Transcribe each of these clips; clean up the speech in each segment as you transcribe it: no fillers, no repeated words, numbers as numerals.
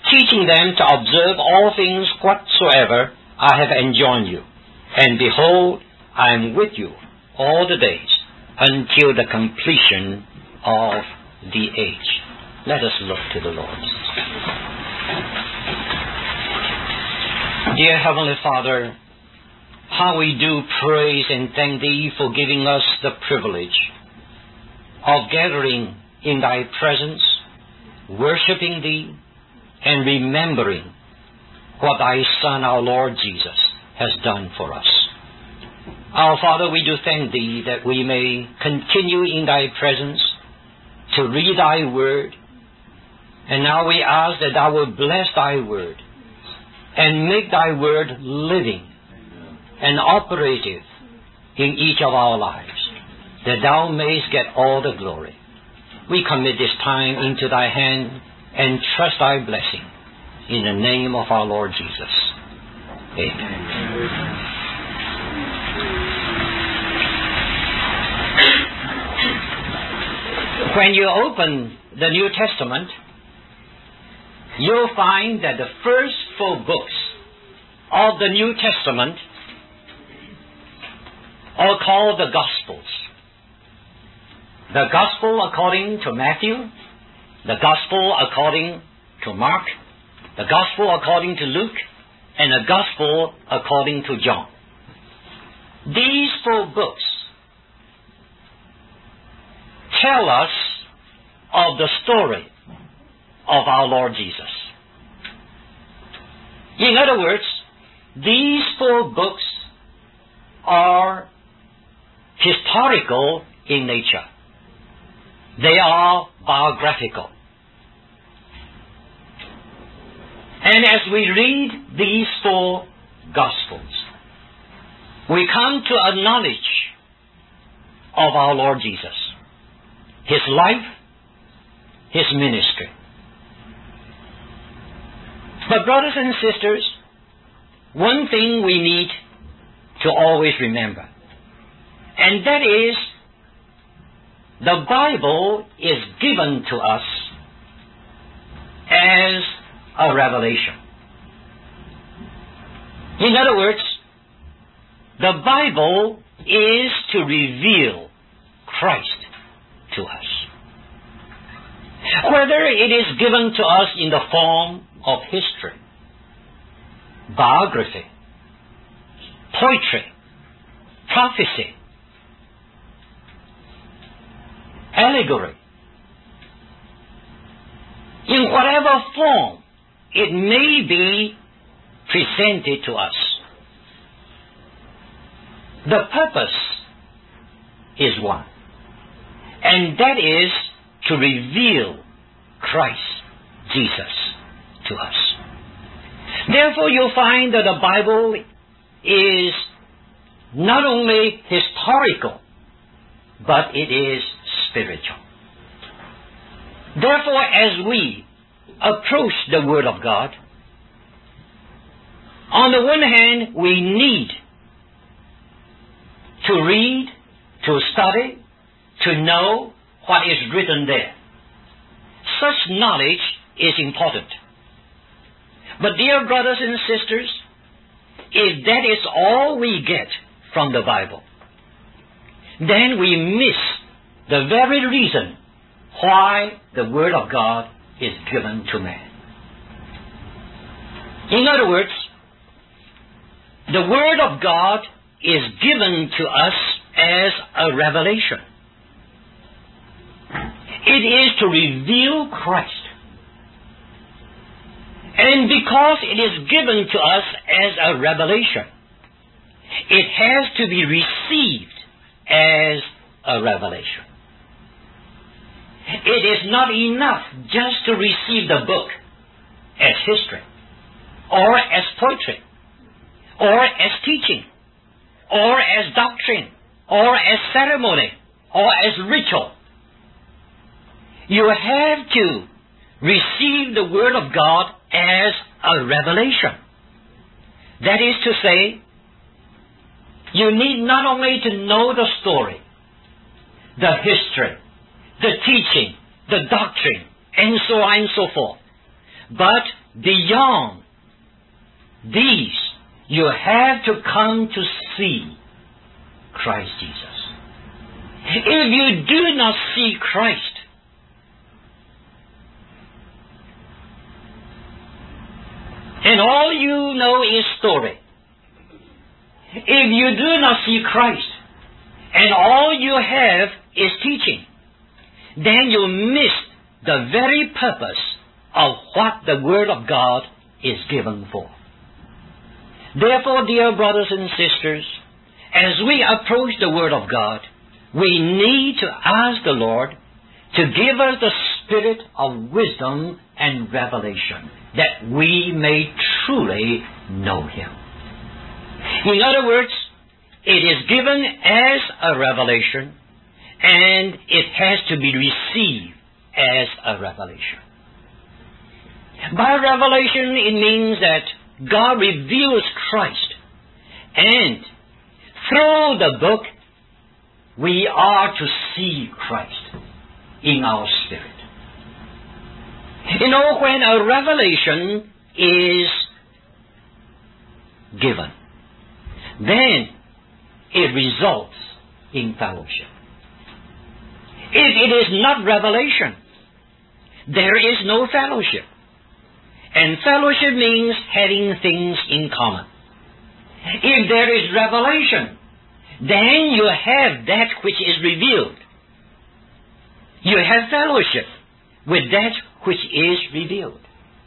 teaching them to observe all things whatsoever I have enjoined you. And behold, I am with you all the days until the completion of the age. Let us look to the Lord. Dear Heavenly Father, how we do praise and thank Thee for giving us the privilege of gathering in Thy presence, worshiping Thee, and remembering what Thy Son, our Lord Jesus, has done for us. Our Father, we do thank Thee that we may continue in Thy presence to read Thy Word, and now we ask that Thou wilt bless Thy Word and make Thy Word living and operative in each of our lives, that Thou mayest get all the glory. We commit this time into Thy hand and trust Thy blessing in the name of our Lord Jesus. Amen. When you open the New Testament, you'll find that the first 4 books of the New Testament are called the Gospels. The Gospel according to Matthew, the Gospel according to Mark, the Gospel according to Luke, and the Gospel according to John. These 4 books tell us of the story of our Lord Jesus. In other words, these 4 books are historical in nature. They are biographical. And as we read these 4 Gospels, we come to a knowledge of our Lord Jesus, His life, His ministry. But brothers and sisters, one thing we need to always remember, and that is, the Bible is given to us as a revelation. In other words, the Bible is to reveal Christ to us. Whether it is given to us in the form of history, biography, poetry, prophecy, allegory, in whatever form it may be presented to us, the purpose is one, and that is to reveal Christ Jesus to us. Therefore, you'll find that the Bible is not only historical, but it is spiritual. Therefore, as we approach the Word of God, on the one hand, we need to read, to study, to know what is written there. Such knowledge is important. But dear brothers and sisters, if that is all we get from the Bible, then we miss the very reason why the Word of God is given to man. In other words, the Word of God is given to us as a revelation. It is to reveal Christ. And because it is given to us as a revelation, it has to be received as a revelation. It is not enough just to receive the book as history, or as poetry, or as teaching, or as doctrine, or as ceremony, or as ritual. You have to receive the Word of God as a revelation. That is to say, you need not only to know the story, the history, the teaching, the doctrine, and so on and so forth, but beyond these, you have to come to see Christ Jesus. If you do not see Christ, and all you know is story, if you do not see Christ, and all you have is teaching, then you miss the very purpose of what the Word of God is given for. Therefore, dear brothers and sisters, as we approach the Word of God, we need to ask the Lord to give us the spirit of wisdom and revelation, that we may truly know Him. In other words, it is given as a revelation, and it has to be received as a revelation. By revelation, it means that God reveals Christ, and through the book, we are to see Christ in our spirit. You know, when a revelation is given, then it results in fellowship. If it is not revelation, there is no fellowship. And fellowship means having things in common. If there is revelation, then you have that which is revealed. You have fellowship with that which is revealed.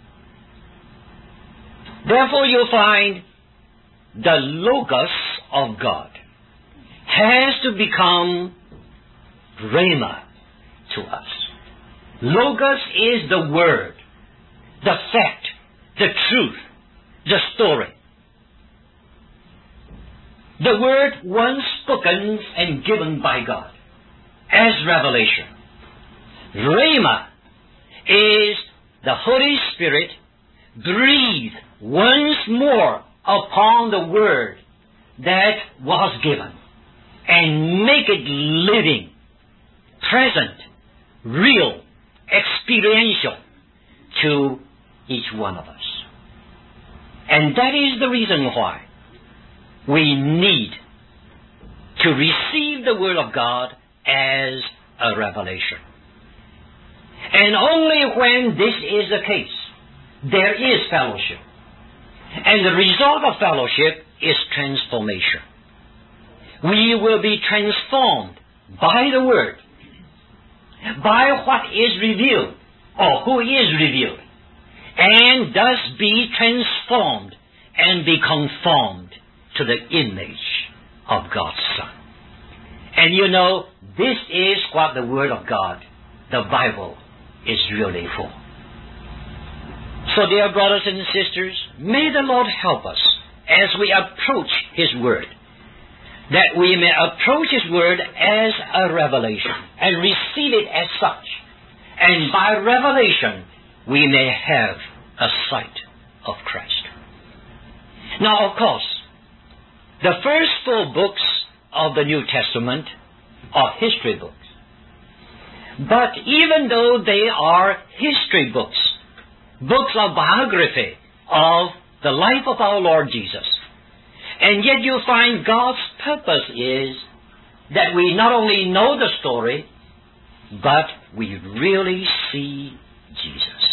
Therefore, you'll find the Logos of God has to become Rhema to us. Logos is the Word, the fact, the truth, the story. The Word once spoken and given by God as revelation. Rhema is the Holy Spirit breathed once more upon the Word that was given and make it living, present, real, experiential to each one of us. And that is the reason why we need to receive the Word of God as a revelation. And only when this is the case, there is fellowship. And the result of fellowship is transformation. We will be transformed by the Word, by what is revealed, or who is revealed, and thus be transformed and be conformed to the image of God's Son. And you know, this is what the Word of God, the Bible, is really for. So, dear brothers and sisters, may the Lord help us as we approach His Word, that we may approach His Word as a revelation and receive it as such. And by revelation, we may have a sight of Christ. Now, of course, the first 4 books of the New Testament are history books. But even though they are history books, books of biography of the life of our Lord Jesus, and yet you find God's purpose is that we not only know the story, but we really see Jesus,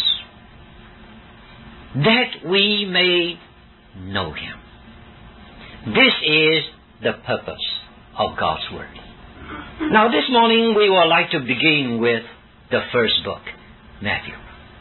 that we may know Him. This is the purpose of God's Word. Now, this morning we would like to begin with the first book, Matthew.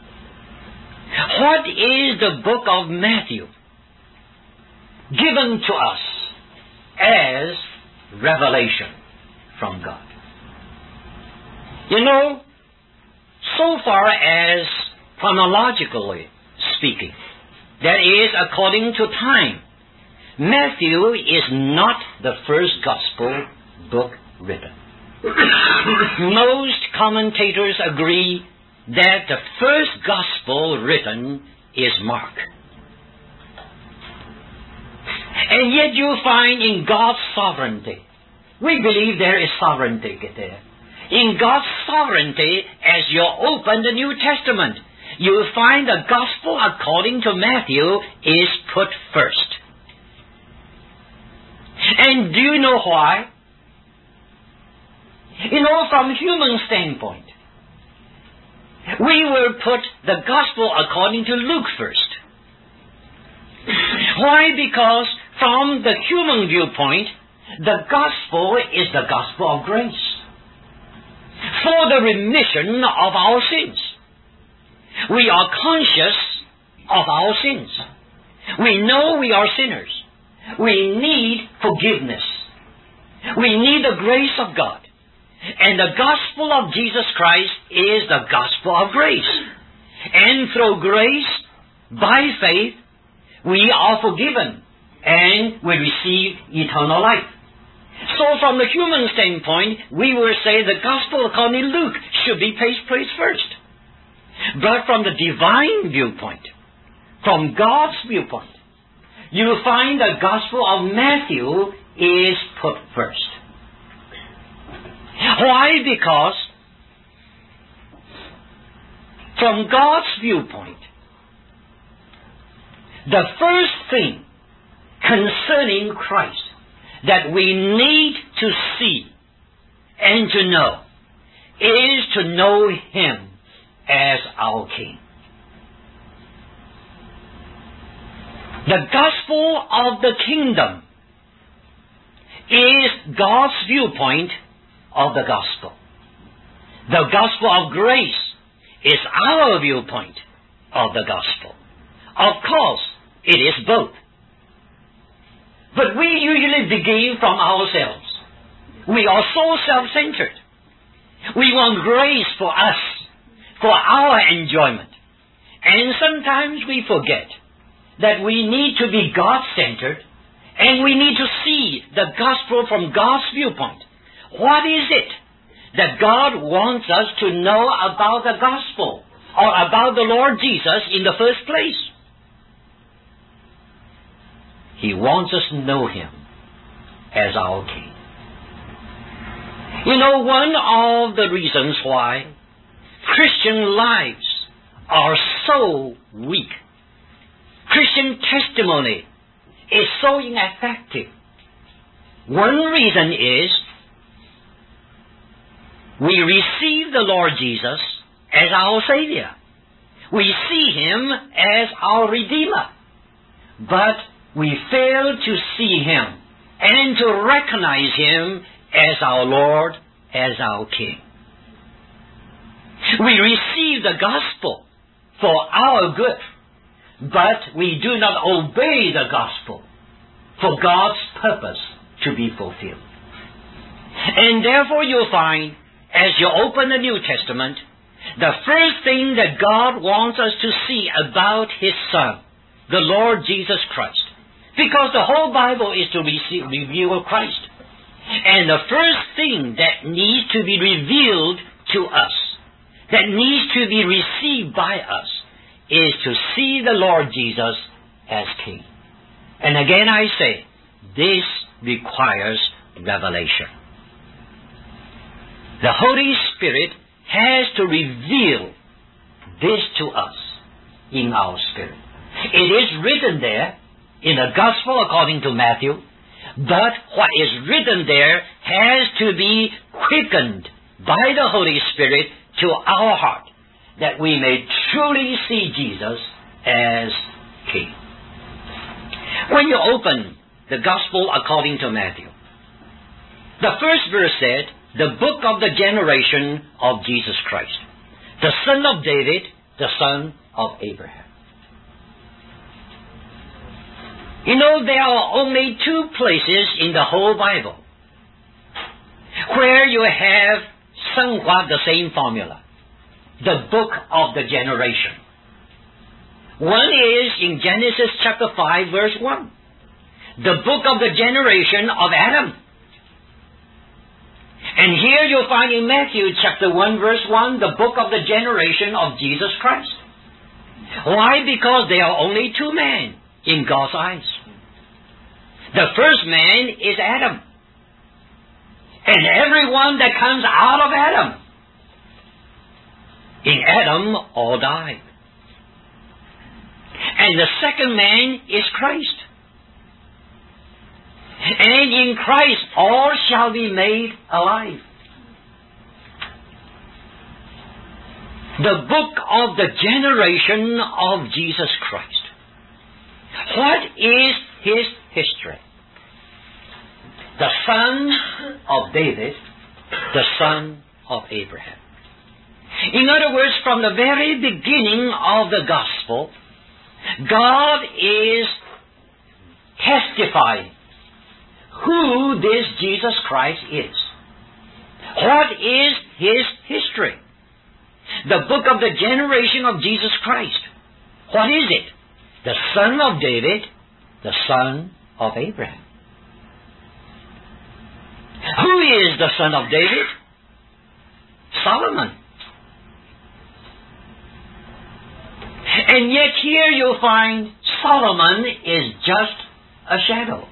What is the book of Matthew given to us as revelation from God? You know, so far as chronologically speaking, that is, according to time, Matthew is not the first gospel book written. Most commentators agree that the first gospel written is Mark. And yet you find in God's sovereignty, we believe there is sovereignty there. In God's sovereignty, as you open the New Testament, you will find the gospel according to Matthew is put first. And do you know why? From human standpoint, we will put the gospel according to Luke first. Why? Because from the human viewpoint, the gospel is the gospel of grace for the remission of our sins. We are conscious of our sins. We know we are sinners. We need forgiveness. We need the grace of God. And the gospel of Jesus Christ is the gospel of grace. And through grace, by faith, we are forgiven and we receive eternal life. So from the human standpoint, we will say the gospel according to Luke should be placed first. But from the divine viewpoint, from God's viewpoint, you will find the gospel of Matthew is put first. Why? Because from God's viewpoint, the first thing concerning Christ that we need to see and to know is to know Him as our King. The gospel of the kingdom is God's viewpoint of the gospel. The gospel of grace is our viewpoint of the gospel. Of course, it is both. But we usually begin from ourselves. We are so self-centered. We want grace for us, for our enjoyment. And sometimes we forget that we need to be God-centered and we need to see the gospel from God's viewpoint. What is it that God wants us to know about the gospel or about the Lord Jesus in the first place? He wants us to know Him as our King. One of the reasons why Christian lives are so weak, Christian testimony is so ineffective, one reason is we receive the Lord Jesus as our Savior. We see Him as our Redeemer. But we fail to see Him and to recognize Him as our Lord, as our King. We receive the gospel for our good, but we do not obey the gospel for God's purpose to be fulfilled. And therefore you'll find, as you open the New Testament, the first thing that God wants us to see about His Son, the Lord Jesus Christ, because the whole Bible is to reveal Christ. And the first thing that needs to be revealed to us, that needs to be received by us, is to see the Lord Jesus as King. And again I say, this requires revelation. The Holy Spirit has to reveal this to us in our spirit. It is written there in the Gospel according to Matthew, but what is written there has to be quickened by the Holy Spirit to our heart, that we may truly see Jesus as King. When you open the Gospel according to Matthew, the first verse said, the book of the generation of Jesus Christ, the son of David, the son of Abraham. There are only two places in the whole Bible where you have somewhat the same formula. The book of the generation. One is in Genesis chapter 5 verse 1. The book of the generation of Adam. And here you'll find in Matthew chapter 1 verse 1, the book of the generation of Jesus Christ. Why? Because there are only two men in God's eyes. The first man is Adam. And everyone that comes out of Adam. In Adam, all died. And the second man is Christ. And in Christ all shall be made alive. The book of the generation of Jesus Christ. What is his history? The son of David, the son of Abraham. In other words, from the very beginning of the gospel, God is testifying who this Jesus Christ is. What is his history? The book of the generation of Jesus Christ. What is it? The son of David, the son of Abraham. Who is the son of David? Solomon. And yet here you'll find Solomon is just a shadow.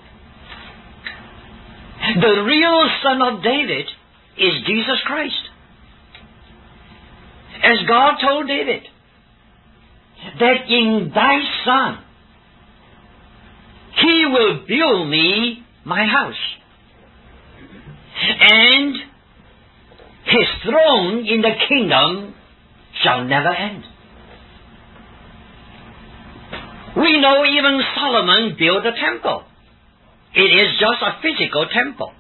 The real son of David is Jesus Christ. As God told David, that in thy son he will build me my house, and his throne in the kingdom shall never end. We know even Solomon built a temple. It is just a physical temple.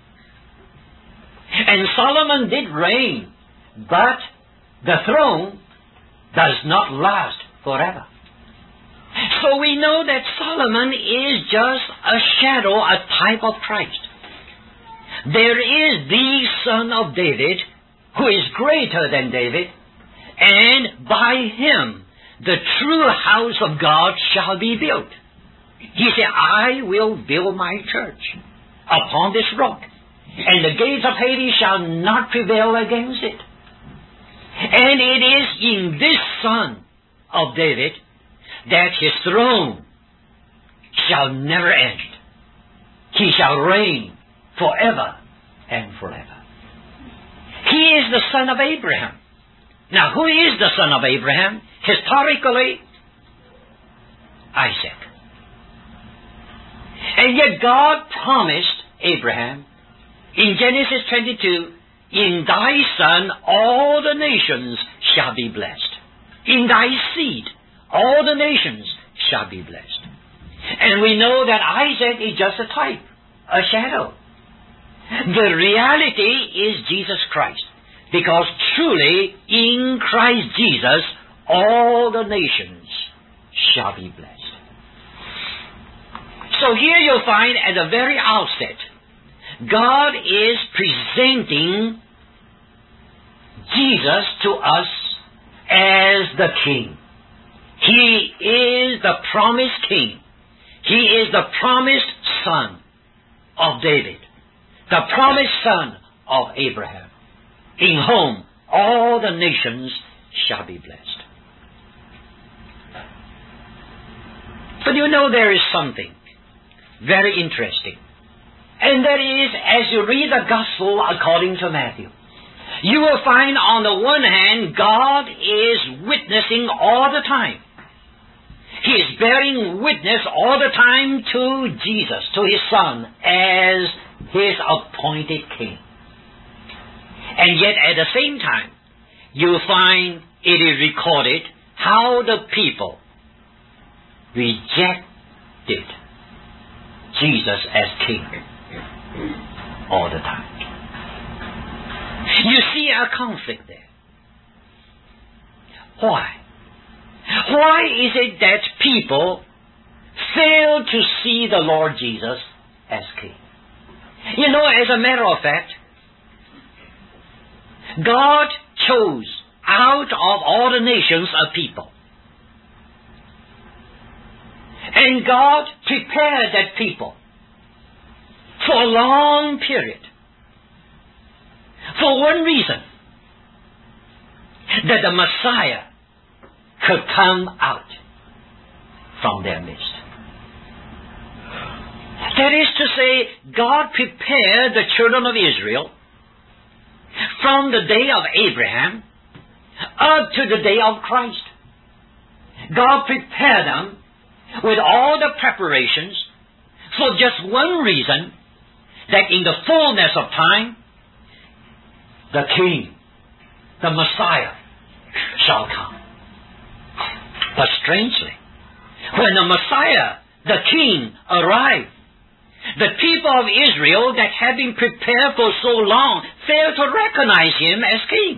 And Solomon did reign, but the throne does not last forever. So we know that Solomon is just a shadow, a type of Christ. There is the son of David who is greater than David, and by him the true house of God shall be built. He said, I will build my church upon this rock, and the gates of Hades shall not prevail against it. And it is in this son of David that his throne shall never end. He shall reign forever and forever. He is the son of Abraham. Now, who is the son of Abraham? Historically, Isaac. And yet God promised Abraham in Genesis 22, in thy son all the nations shall be blessed. In thy seed all the nations shall be blessed. And we know that Isaac is just a type, a shadow. The reality is Jesus Christ. Because truly, in Christ Jesus, all the nations shall be blessed. So here you'll find at the very outset, God is presenting Jesus to us as the King. He is the promised King. He is the promised Son of David, the promised Son of Abraham, in whom all the nations shall be blessed. But you know there is something very interesting. And that is, as you read the Gospel according to Matthew, you will find on the one hand, God is witnessing all the time. He is bearing witness all the time to Jesus, to His Son, as His appointed King. And yet at the same time, you find it is recorded how the people rejected Jesus as King all the time. You see a conflict there. Why? Why is it that people fail to see the Lord Jesus as King? You know, as a matter of fact, God chose out of all the nations a people. And God prepared that people for a long period. For one reason, that the Messiah could come out from their midst. That is to say, God prepared the children of Israel from the day of Abraham up to the day of Christ. God prepared them with all the preparations for just one reason, that in the fullness of time, the King, the Messiah, shall come. But strangely, when the Messiah, the King, arrived, the people of Israel that had been prepared for so long failed to recognize him as King.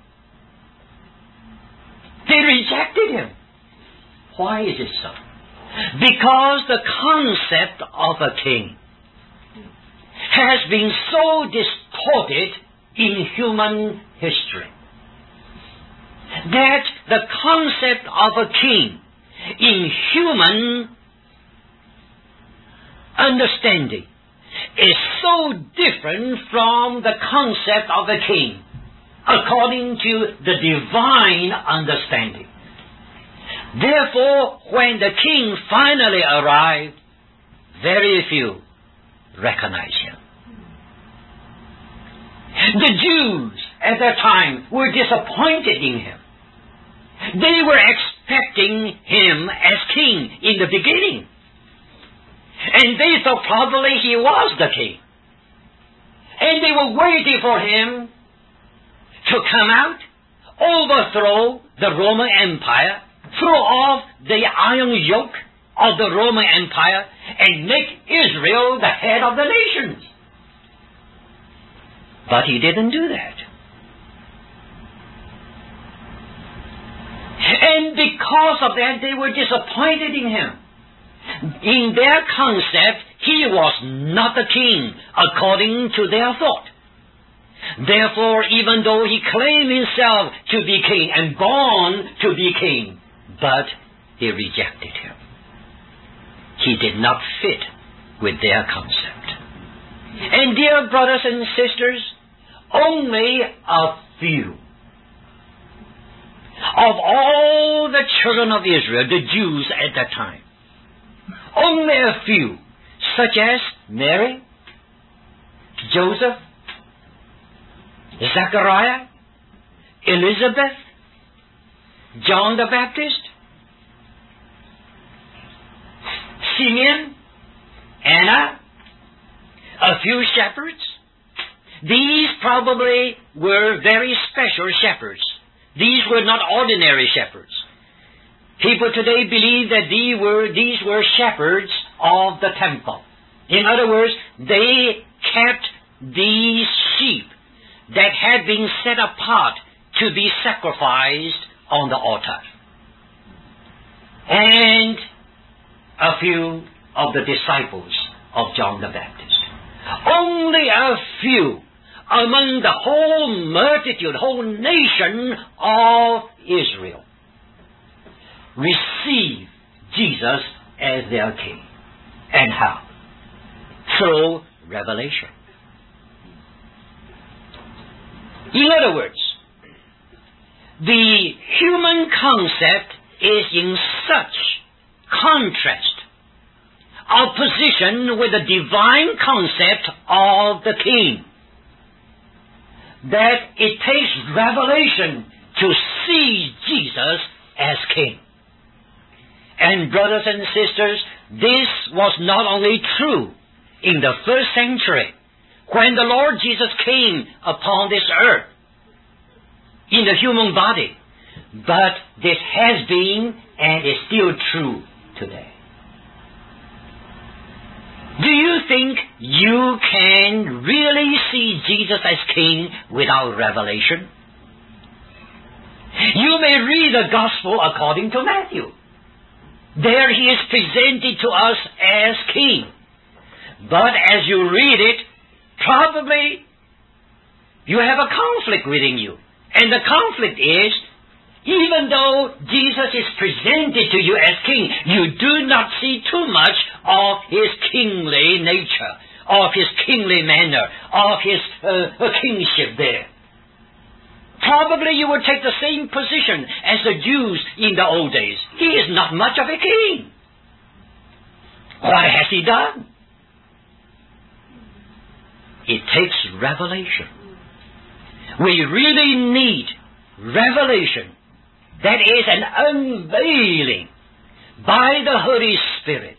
They rejected him. Why is it so? Because the concept of a king has been so distorted in human history that the concept of a king in human understanding is so different from the concept of a king according to the divine understanding. Therefore, when the king finally arrived, very few recognized him. The Jews at that time were disappointed in him. They were expecting him as king in the beginning. And they thought probably he was the king. And they were waiting for him to come out, overthrow the Roman Empire, throw off the iron yoke of the Roman Empire, and make Israel the head of the nations. But he didn't do that. And because of that, they were disappointed in him. In their concept, he was not the king according to their thought. Therefore, even though he claimed himself to be king and born to be king, but they rejected him. He did not fit with their concept. And dear brothers and sisters, only a few of all the children of Israel, the Jews at that time, only a few, such as Mary, Joseph, Zechariah, Elizabeth, John the Baptist, Simeon, Anna, a few shepherds. These probably were very special shepherds. These were not ordinary shepherds. People today believe that these were shepherds of the temple. In other words, they kept these sheep that had been set apart to be sacrificed on the altar. And a few of the disciples of John the Baptist. Only a few among the whole multitude, whole nation of Israel, receive Jesus as their king. And how? Through revelation. In other words, the human concept is in such contrast, opposition with the divine concept of the king, that it takes revelation to see Jesus as king. And brothers and sisters, this was not only true in the first century, when the Lord Jesus came upon this earth in the human body, but this has been and is still true today. Do you think you can really see Jesus as king without revelation? You may read the gospel according to Matthew. There he is presented to us as king. But as you read it, probably you have a conflict within you. And the conflict is, even though Jesus is presented to you as king, you do not see too much of his kingly nature, of his kingly manner, of his kingship there. Probably you would take the same position as the Jews in the old days. He is not much of a king. What has he done? It takes revelation. We really need revelation. That is an unveiling by the Holy Spirit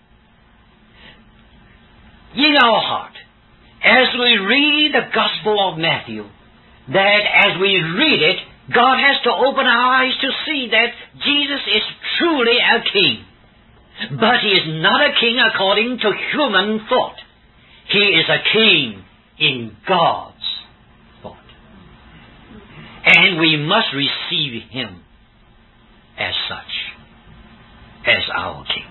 in our heart as we read the Gospel of Matthew, that as we read it, God has to open our eyes to see that Jesus is truly a king. But He is not a king according to human thought. He is a king in God's thought. And we must receive Him as such, as our king.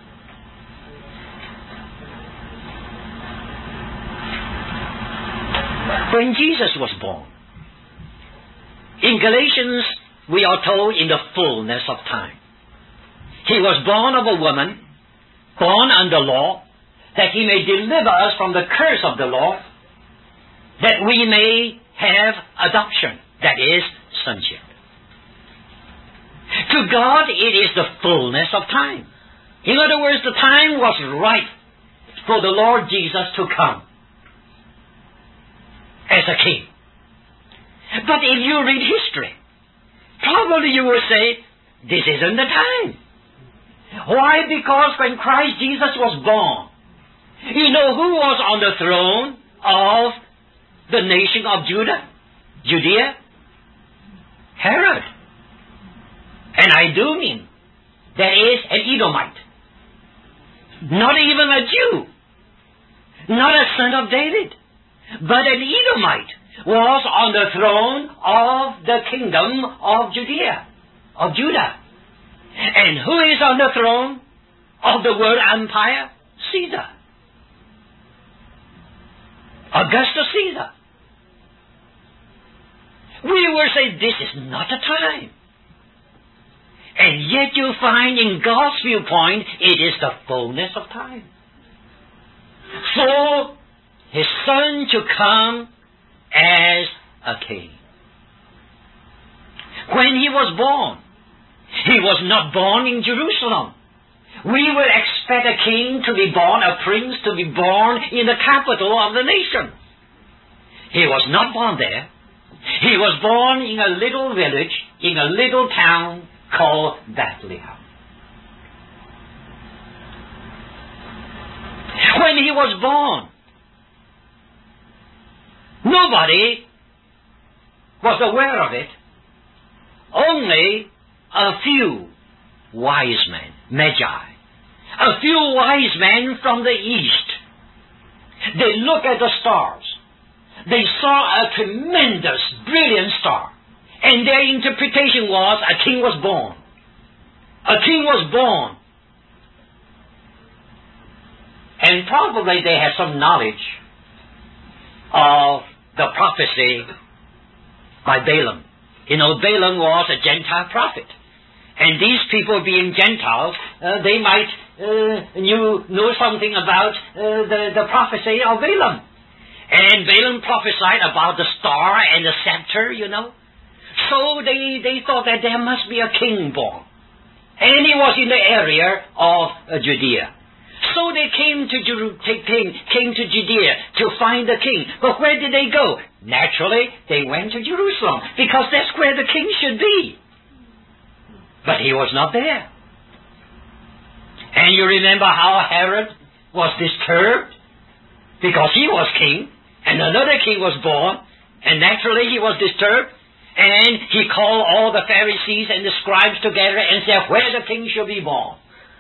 When Jesus was born, in Galatians we are told in the fullness of time. He was born of a woman, born under law, that He may deliver us from the curse of the law, that we may have adoption, that is, sonship. To God it is the fullness of time. In other words, the time was right for the Lord Jesus to come as a king. But if you read history, probably you will say, this isn't the time. Why? Because when Christ Jesus was born, you know who was on the throne of the nation of Judea? Herod. And I do mean, that is an Edomite. Not even a Jew. Not a son of David. But an Edomite was on the throne of the kingdom of Judah. And who is on the throne of the world empire? Caesar. Augustus Caesar. We will say this is not the time. And yet you find in God's viewpoint it is the fullness of time. For His Son to come as a king. When He was born, He was not born in Jerusalem. We will expect a king to be born, a prince to be born in the capital of the nation. He was not born there. He was born in a little village, in a little town called Bethlehem. When He was born, nobody was aware of it. Only a few wise men, magi. A few wise men from the east. They looked at the stars. They saw a tremendous, brilliant star. And their interpretation was a king was born. A king was born. And probably they had some knowledge of the prophecy by Balaam. You know, Balaam was a Gentile prophet. And these people being Gentiles, they might know something about the prophecy of Balaam. And Balaam prophesied about the star and the scepter, you know. So they thought that there must be a king born. And he was in the area of Judea. So they came to Judea to find the king. But where did they go? Naturally, they went to Jerusalem, because that's where the king should be. But he was not there. And you remember how Herod was disturbed? Because he was king, and another king was born, and naturally he was disturbed, and he called all the Pharisees and the scribes together and said, where the king shall be born.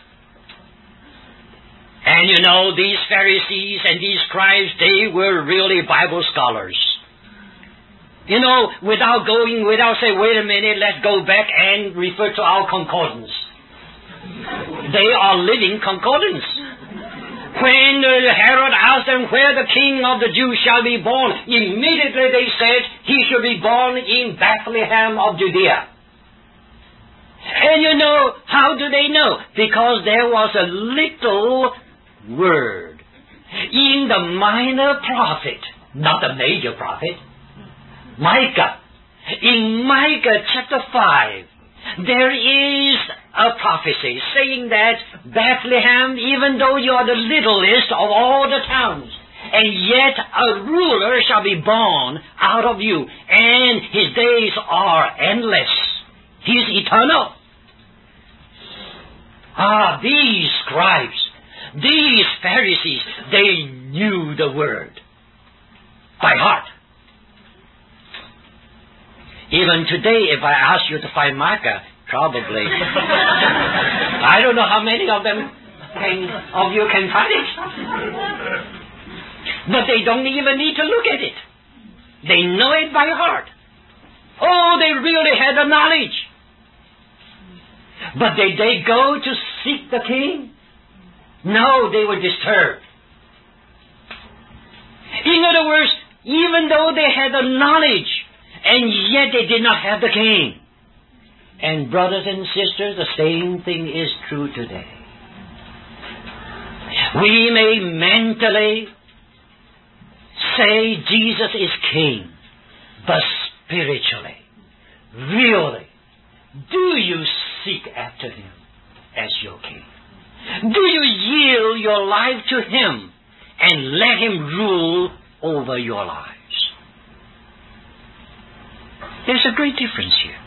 And you know, these Pharisees and these scribes, they were really Bible scholars. You know, without saying, wait a minute, let's go back and refer to our concordance. They are living concordance. When Herod asked them where the king of the Jews shall be born, immediately they said he shall be born in Bethlehem of Judea. And you know, how do they know? Because there was a little word in the minor prophet, not the major prophet, Micah. In Micah chapter 5, there is a prophecy saying that Bethlehem, even though you are the littlest of all the towns, and yet a ruler shall be born out of you, and his days are endless. He is eternal. These scribes, these Pharisees, they knew the Word by heart. Even today, if I ask you to find Micah, probably, I don't know how many of you can find it. But they don't even need to look at it. They know it by heart. They really had the knowledge. But did they go to seek the king? No, they were disturbed. In other words, even though they had the knowledge, and yet they did not have the king. And brothers and sisters, the same thing is true today. We may mentally say Jesus is king, but spiritually, really, do you seek after him as your king? Do you yield your life to him and let him rule over your lives? There's a great difference here.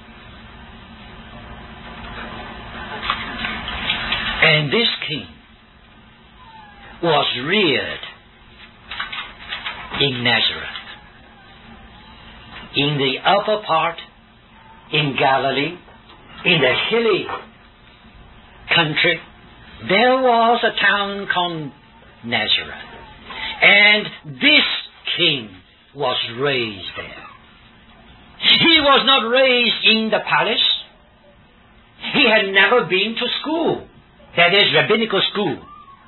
And this king was reared in Nazareth, in the upper part, in Galilee, in the hilly country. There was a town called Nazareth, and this king was raised there. He was not raised in the palace. He had never been to school, that is, rabbinical school.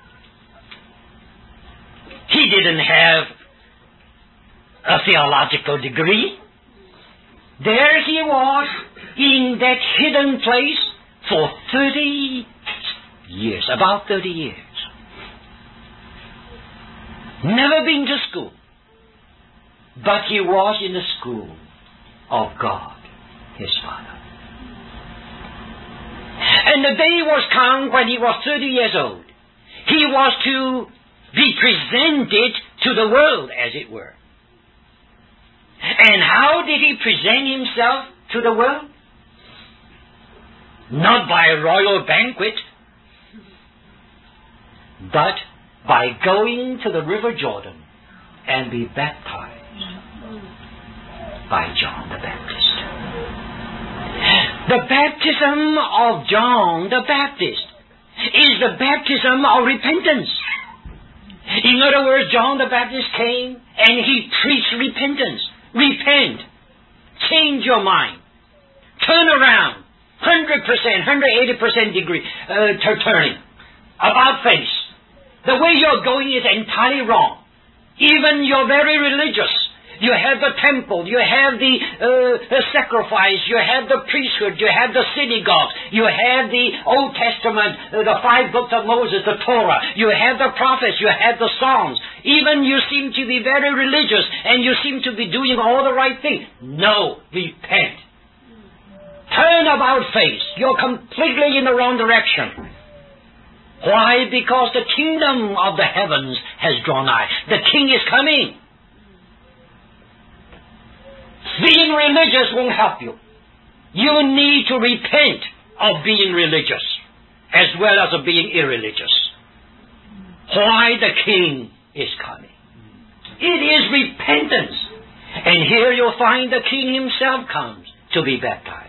He didn't have a theological degree. There he was in that hidden place for 30 years, about 30 years. Never been to school, but he was in the school of God, his Father. And the day was come when he was 30 years old. He was to be presented to the world, as it were. And how did he present himself to the world? Not by a royal banquet, but by going to the river Jordan and be baptized by John the Baptist. The baptism of John the Baptist is the baptism of repentance. In other words, John the Baptist came and he preached repentance. Repent. Change your mind. Turn around. 100%, 180% degree turning. About face. The way you're going is entirely wrong. Even you're very religious. You have the temple, you have the sacrifice, you have the priesthood, you have the synagogue, you have the Old Testament, the 5 books of Moses, the Torah, you have the prophets, you have the Psalms. Even you seem to be very religious and you seem to be doing all the right things. No, repent. Turn about face. You're completely in the wrong direction. Why? Because the kingdom of the heavens has drawn nigh. The king is coming. Being religious won't help you. You need to repent of being religious as well as of being irreligious. Why? The king is coming. It is repentance. And here you'll find the king himself comes to be baptized.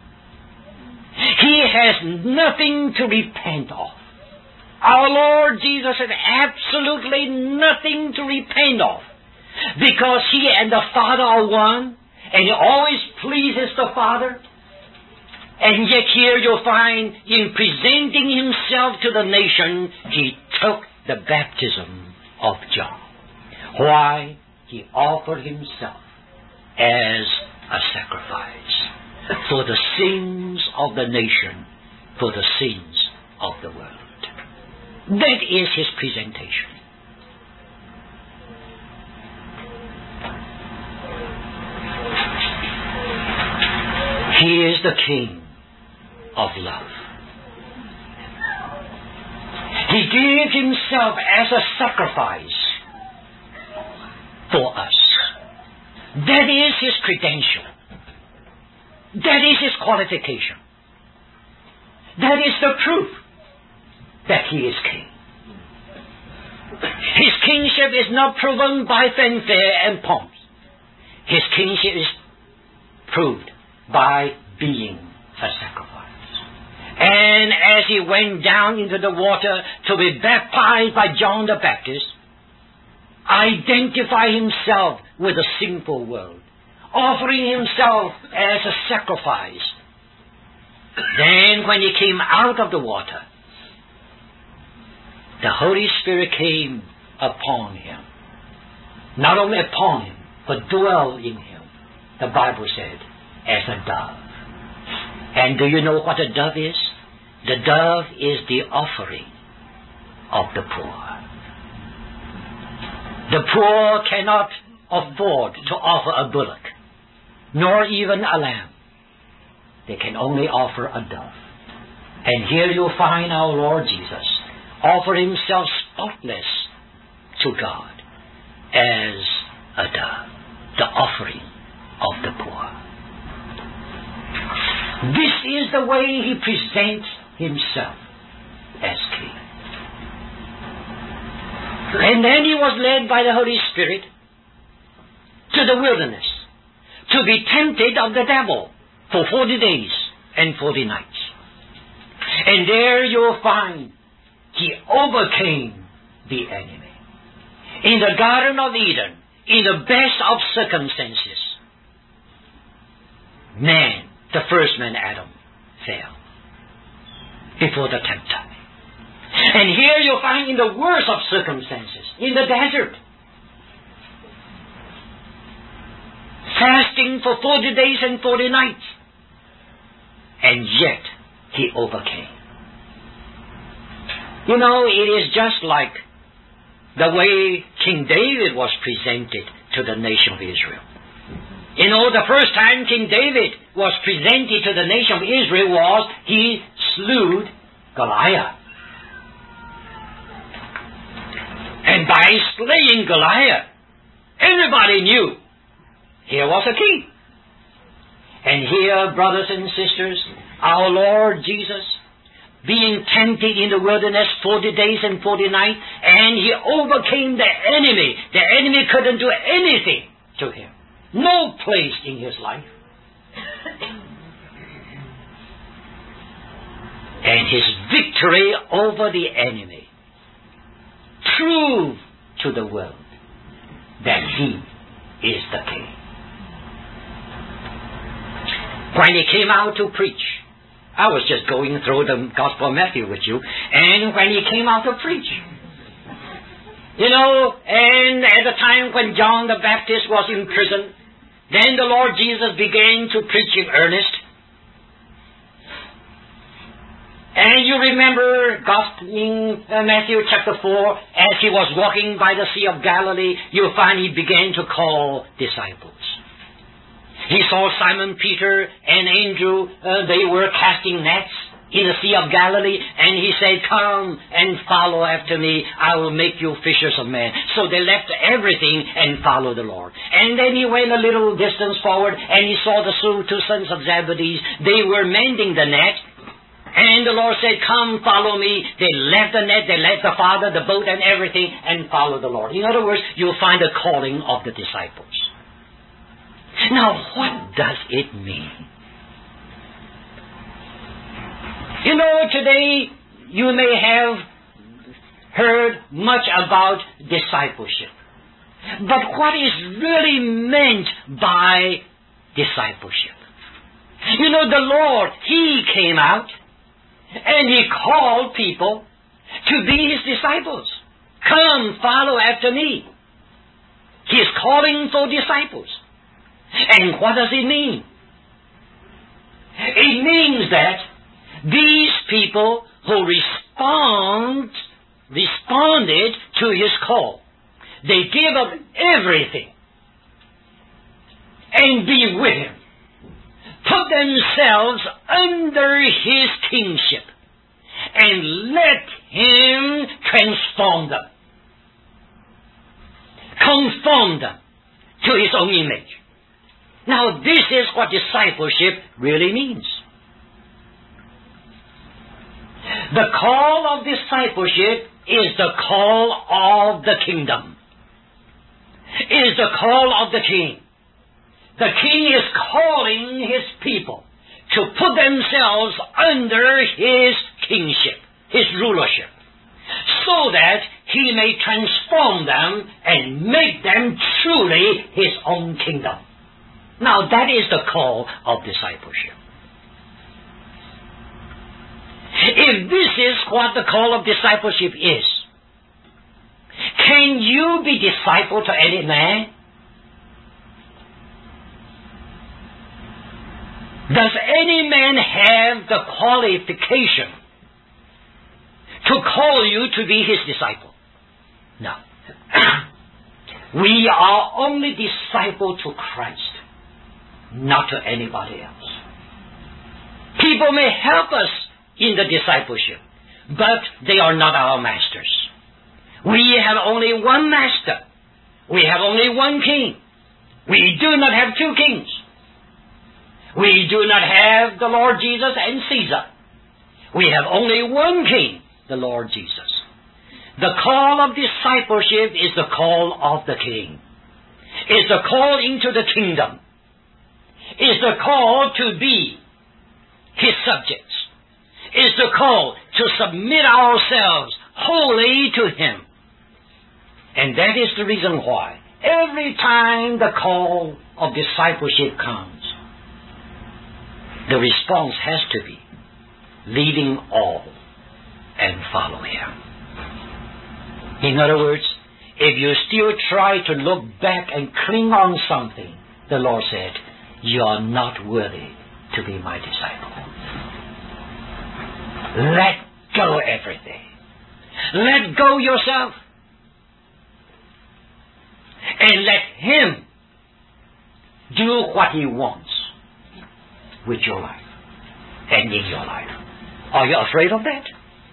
He has nothing to repent of. Our Lord Jesus had absolutely nothing to repent of, because he and the Father are one, and he always pleases the Father. And yet here you'll find, in presenting himself to the nation, he took the baptism of John. Why? He offered himself as a sacrifice for the sins of the nation, for the sins of the world. That is his presentation. He is the King of love. He gave himself as a sacrifice for us. That is his credential. That is his qualification. That is the proof that he is king. His kingship is not proven by fanfare and pomp. His kingship is proved by being a sacrifice. And as he went down into the water to be baptized by John the Baptist, identify himself with the sinful world, offering himself as a sacrifice. Then when he came out of the water, the Holy Spirit came upon him. Not only upon him, but dwell in him, the Bible said, as a dove. And do you know what a dove is? The dove is the offering of the poor. The poor cannot afford to offer a bullock, nor even a lamb. They can only offer a dove. And here you'll find our Lord Jesus offer himself spotless to God as a dove, the offering of the poor. This is the way he presents himself as king. And then he was led by the Holy Spirit to the wilderness to be tempted of the devil for 40 days and 40 nights. And there you'll find he overcame the enemy. In the Garden of Eden, in the best of circumstances, man, the first man Adam, fell before the tempter. And here you'll find in the worst of circumstances, in the desert, fasting for 40 days and 40 nights, and yet he overcame. You know, it is just like the way King David was presented to the nation of Israel. You know, the first time King David was presented to the nation of Israel was he slew Goliath. And by slaying Goliath, everybody knew here was a king. And here, brothers and sisters, our Lord Jesus, being tempted in the wilderness 40 days and 40 nights, and he overcame the enemy. The enemy couldn't do anything to him. No place in his life. And his victory over the enemy proved to the world that he is the king. When he came out to preach, I was just going through the Gospel of Matthew with you, and when he came out to preach, you know, and at the time when John the Baptist was in prison, then the Lord Jesus began to preach in earnest. And you remember in Matthew chapter 4, as he was walking by the Sea of Galilee, you'll find he began to call disciples. He saw Simon Peter and Andrew, they were casting nets in the Sea of Galilee, and he said, "Come and follow after me, I will make you fishers of men." So they left everything and followed the Lord. And then he went a little distance forward, and he saw the two sons of Zebedee. They were mending the net, and the Lord said, "Come, follow me." They left the net, they left the Father, the boat, and everything, and followed the Lord. In other words, you'll find the calling of the disciples. Now, what does it mean? You know, today you may have heard much about discipleship. But what is really meant by discipleship? You know, the Lord, he came out and he called people to be his disciples. Come, follow after me. He is calling for disciples. And what does it mean? It means that these people who responded to his call, they gave up everything and be with him, put themselves under his kingship, and let him transform them, conform them to his own image. Now, this is what discipleship really means. The call of discipleship is the call of the kingdom. Is the call of the king. The king is calling his people to put themselves under his kingship, his rulership, so that he may transform them and make them truly his own kingdom. Now that is the call of discipleship. If this is what the call of discipleship is, can you be disciple to any man? Does any man have the qualification to call you to be his disciple? No. We are only disciple to Christ, not to anybody else. People may help us in the discipleship, but they are not our masters. We have only one master. We have only one king. We do not have two kings. We do not have the Lord Jesus and Caesar. We have only one king, the Lord Jesus. The call of discipleship is the call of the king. Is the call into the kingdom. Is the call to be his subjects. Is the call to submit ourselves wholly to him. And that is the reason why every time the call of discipleship comes, the response has to be leaving all and follow him. In other words, if you still try to look back and cling on something, the Lord said, you are not worthy to be my disciple. Let go everything. Let go yourself. And let him do what he wants with your life and in your life. Are you afraid of that?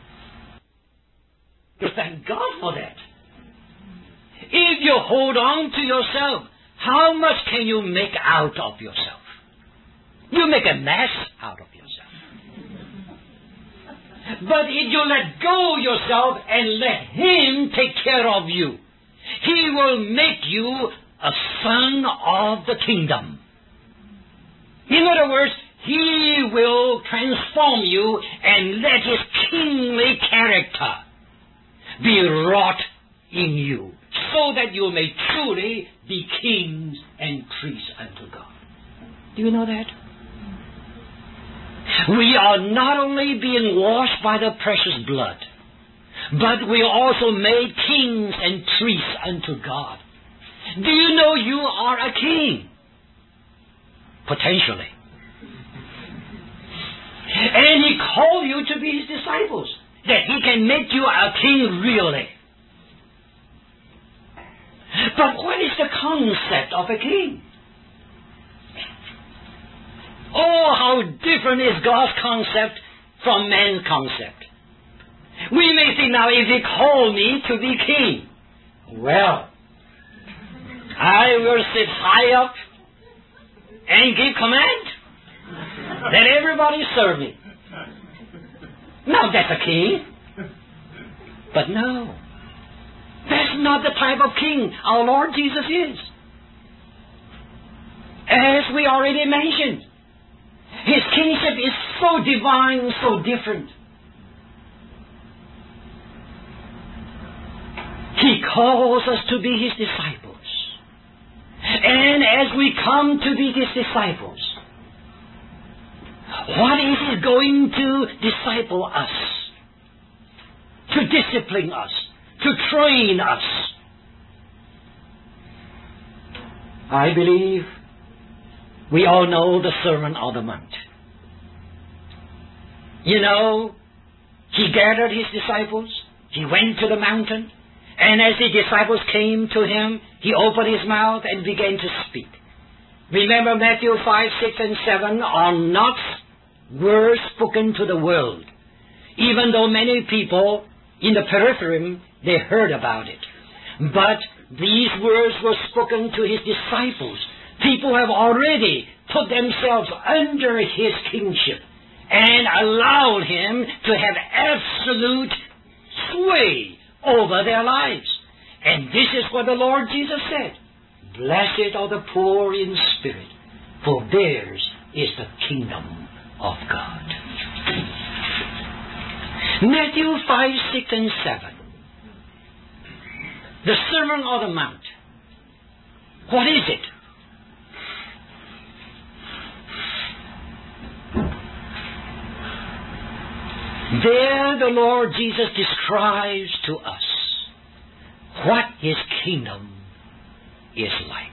Thank God for that. If you hold on to yourself, how much can you make out of yourself? You make a mess out of yourself. But if you let go yourself and let him take care of you, he will make you a son of the kingdom. In other words, he will transform you and let his kingly character be wrought in you, so that you may truly be kings and priests unto God. Do you know that? We are not only being washed by the precious blood, but we are also made kings and priests unto God. Do you know you are a king? Potentially. And he called you to be his disciples, that he can make you a king really. But what is the concept of a king? Oh, how different is God's concept from man's concept. We may say, now, if he called me to be king, well, I will sit high up and give command. Let everybody serve me. Now, that's a king. But no, that's not the type of king our Lord Jesus is. As we already mentioned, his kingship is so divine, so different. He calls us to be his disciples. And as we come to be his disciples, what is he going to disciple us? To discipline us, to train us. I believe we all know the Sermon on the Mount. You know, he gathered his disciples, he went to the mountain, and as the disciples came to him, he opened his mouth and began to speak. Remember Matthew 5, 6, and 7 are not words spoken to the world, even though many people in the periphery, they heard about it. But these words were spoken to his disciples. People have already put themselves under his kingship and allowed Him to have absolute sway over their lives. And this is what the Lord Jesus said. Blessed are the poor in spirit, for theirs is the kingdom of God. Matthew 5, 6, and 7. The Sermon on the Mount. What is it? There the Lord Jesus describes to us what His kingdom is like.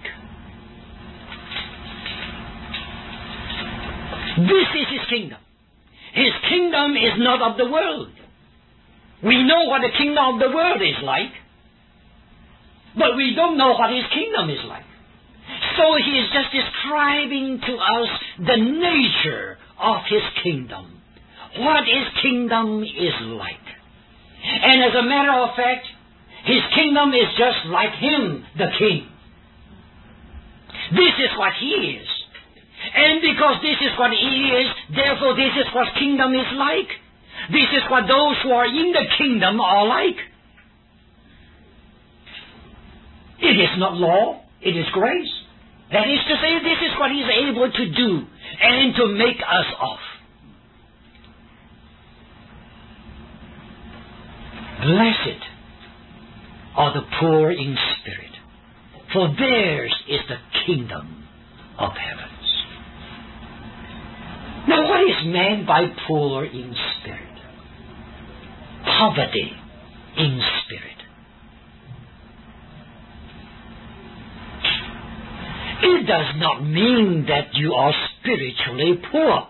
This is His kingdom. His kingdom is not of the world. We know what the kingdom of the world is like, but we don't know what His kingdom is like. So He is just describing to us the nature of His kingdom. What His kingdom is like. And as a matter of fact, His kingdom is just like Him, the King. This is what He is. And because this is what He is, therefore this is what kingdom is like. This is what those who are in the kingdom are like. It is not law, it is grace. That is to say, this is what He is able to do and to make us of. Blessed are the poor in spirit, for theirs is the kingdom of heavens. Now, what is meant by poor in spirit? Poverty in spirit. It does not mean that you are spiritually poor.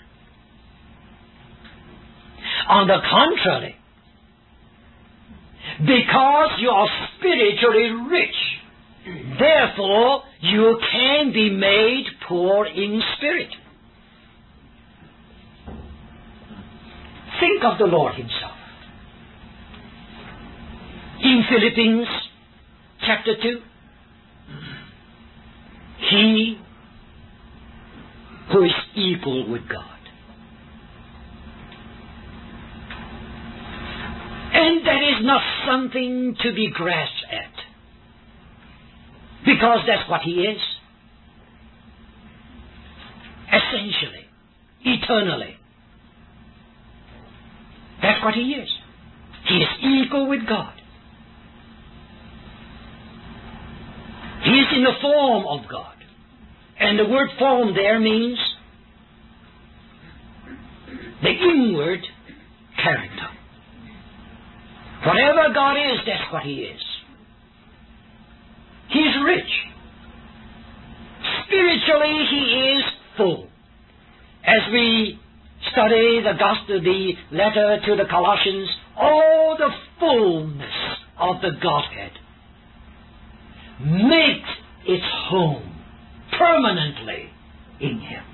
On the contrary, because you are spiritually rich, therefore you can be made poor in spirit. Think of the Lord Himself. In Philippians chapter 2, He who is equal with God. And that is not something to be grasped at, because that's what He is. Essentially, eternally. That's what He is. He is equal with God. He is in the form of God. And the word form there means the inward character. Whatever God is, that's what He is. He is rich. Spiritually, He is full. As we study the letter to the Colossians, all the fullness of the Godhead makes its home permanently in Him.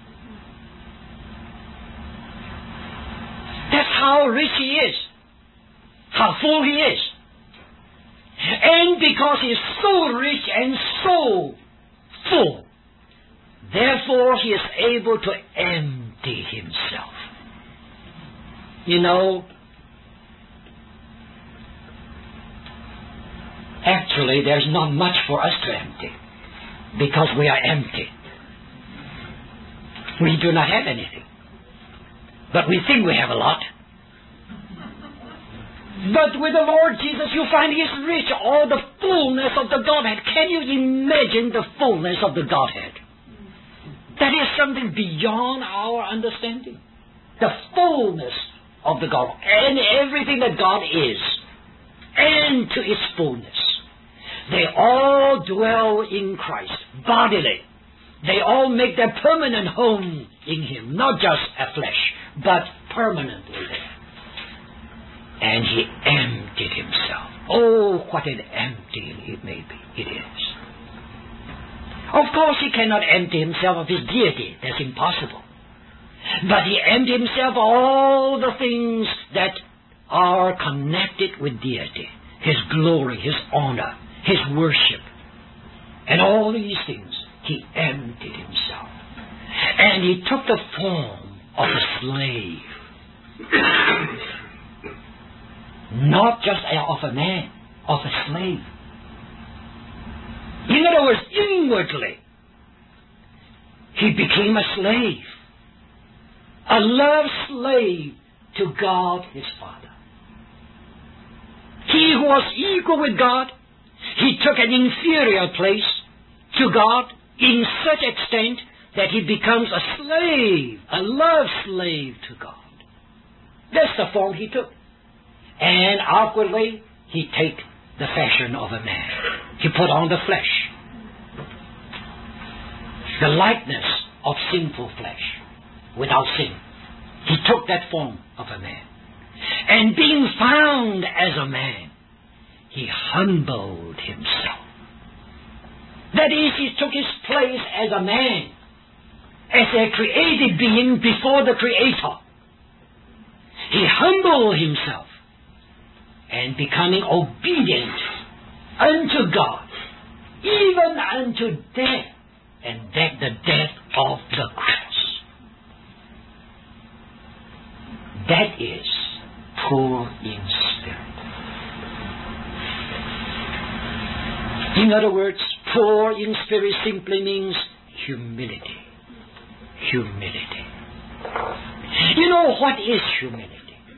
That's how rich He is, how full He is. And because He is so rich and so full, therefore He is able to empty Himself. You know, actually there's not much for us to empty, because we are empty. We do not have anything, but we think we have a lot. But with the Lord Jesus, you find He is rich, all the fullness of the Godhead. Can you imagine the fullness of the Godhead? That is something beyond our understanding. The fullness of the God, and everything that God is, and to its fullness. They all dwell in Christ, bodily. They all make their permanent home in Him, not just a flesh, but permanently there. And He emptied Himself. Oh, what an emptying it may be. It is. Of course, He cannot empty Himself of His deity. That's impossible. But He emptied Himself of all the things that are connected with deity. His glory, His honor, His worship. And all these things, He emptied Himself. And He took the form of a slave. Not just of a man, of a slave. In other words, inwardly, he became a slave. A love slave to God his Father. He who was equal with God, he took an inferior place to God in such extent that he becomes a slave, a love slave to God. That's the form he took. And outwardly, he take the fashion of a man. He put on the flesh, the likeness of sinful flesh, without sin. He took that form of a man. And being found as a man, he humbled himself. That is, he took his place as a man, as a created being before the Creator. He humbled himself and becoming obedient unto God, even unto death, and that the death of the cross. That is poor in spirit. In other words, poor in spirit simply means humility. Humility. You know what is humility?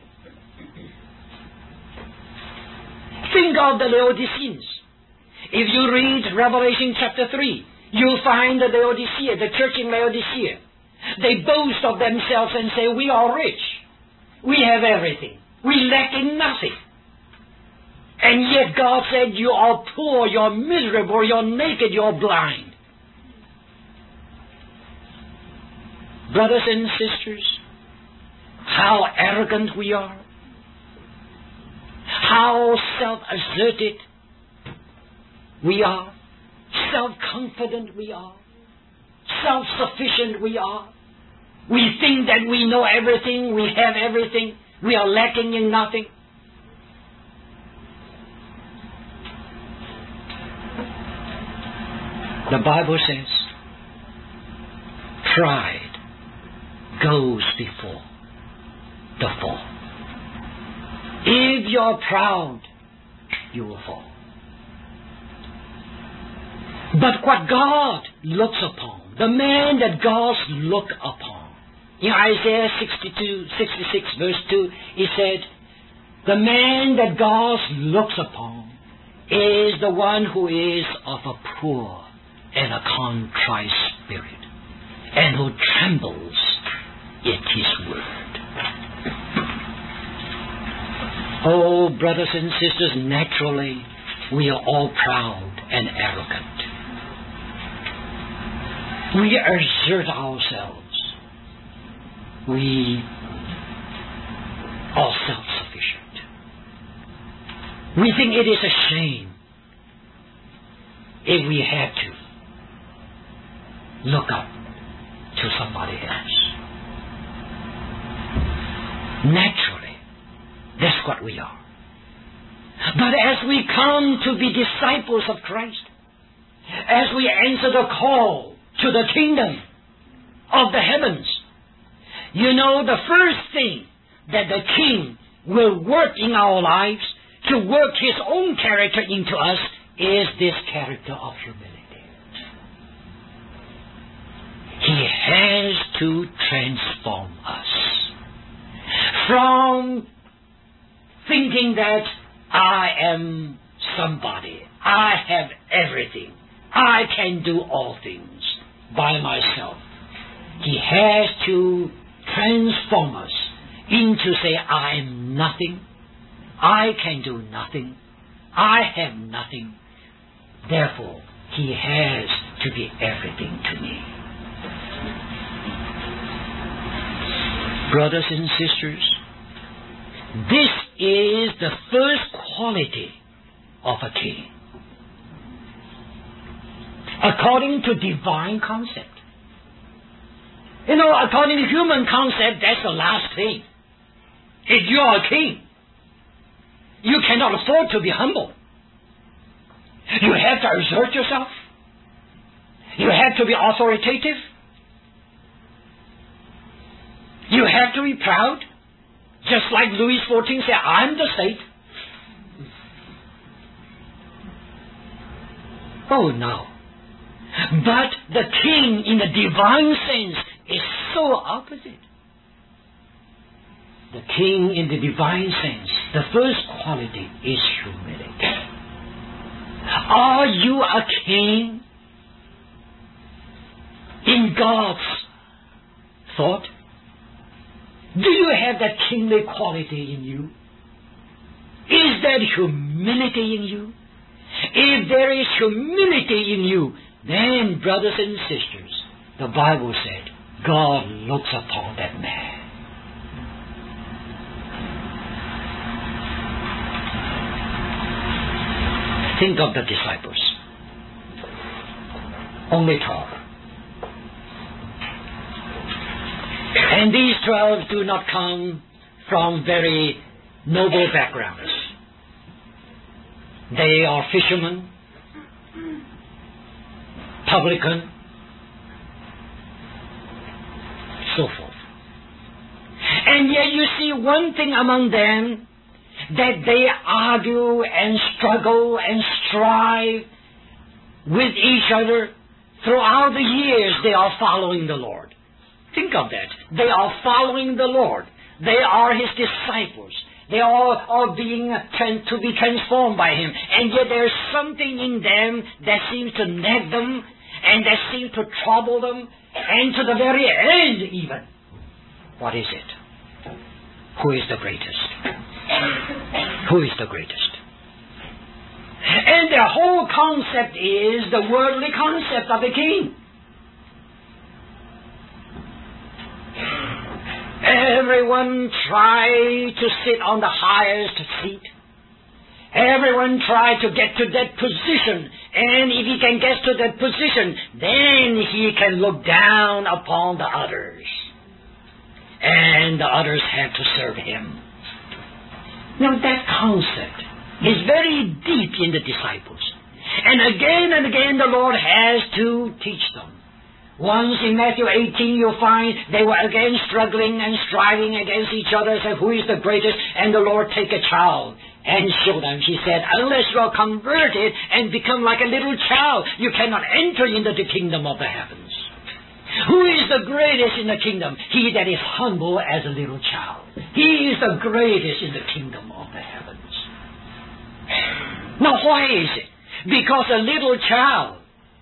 Think of the Laodiceans. If you read Revelation chapter 3, you'll find the Laodicea, the church in Laodicea. They boast of themselves and say, we are rich. We have everything. We lack in nothing. And yet God said, you are poor, you're miserable, you're naked, you're blind. Brothers and sisters, how arrogant we are. How self-asserted we are. Self-confident we are. Self-sufficient we are. We think that we know everything, we have everything, we are lacking in nothing. The Bible says, pride goes before the fall. If you're proud, you will fall. But what God looks upon, the man that God looks upon, in Isaiah 66 verse 2, he said, the man that God looks upon is the one who is of a poor and a contrite spirit, and who trembles at his word. Oh, brothers and sisters, naturally, we are all proud and arrogant. We assert ourselves. We are self-sufficient. We think it is a shame if we have to look up to somebody else. Naturally, that's what we are. But as we come to be disciples of Christ, as we answer the call to the kingdom of the heavens, you know, the first thing that the King will work in our lives, to work His own character into us, is this character of humility. He has to transform us from thinking that I am somebody, I have everything, I can do all things by myself. He has to transform us into say, I am nothing, I can do nothing, I have nothing. Therefore, He has to be everything to me. Brothers and sisters, this is the first quality of a king, according to divine concept. You know, according to human concept, that's the last thing. If you are a king, you cannot afford to be humble. You have to assert yourself. You have to be authoritative. You have to be proud. Just like Louis XIV said, I'm the state. Oh, no. But the king, in the divine sense, is so opposite. The king, in the divine sense, the first quality is humility. Are you a king in God's thought? Do you have that kingly quality in you? Is there humility in you? If there is humility in you, then, brothers and sisters, the Bible said, God looks upon that man. Think of the disciples. Only 12. And these 12 do not come from very noble backgrounds. They are fishermen, publican, so forth. And yet you see one thing among them, that they argue and struggle and strive with each other. Throughout the years they are following the Lord. Think of that. They are following the Lord. They are His disciples. They are being to be transformed by Him. And yet there is something in them that seems to nag them and that seems to trouble them, and to the very end even. What is it? Who is the greatest? Who is the greatest? And the whole concept is the worldly concept of the king. Everyone try to sit on the highest seat. Everyone try to get to that position. And if he can get to that position, then he can look down upon the others. And the others have to serve him. Now that concept is very deep in the disciples. And again the Lord has to teach them. Once in Matthew 18 you'll find they were again struggling and striving against each other, say who is the greatest, and the Lord take a child and show them. He said, unless you are converted and become like a little child, you cannot enter into the kingdom of the heavens. Who is the greatest in the kingdom? He that is humble as a little child. He is the greatest in the kingdom of the heavens. Now why is it? Because a little child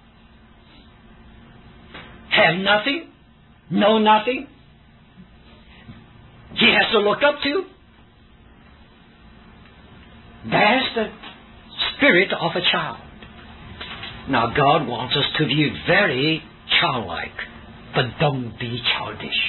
have nothing, know nothing. He has to look up to. That's the spirit of a child. Now God wants us to be very childlike, but don't be childish.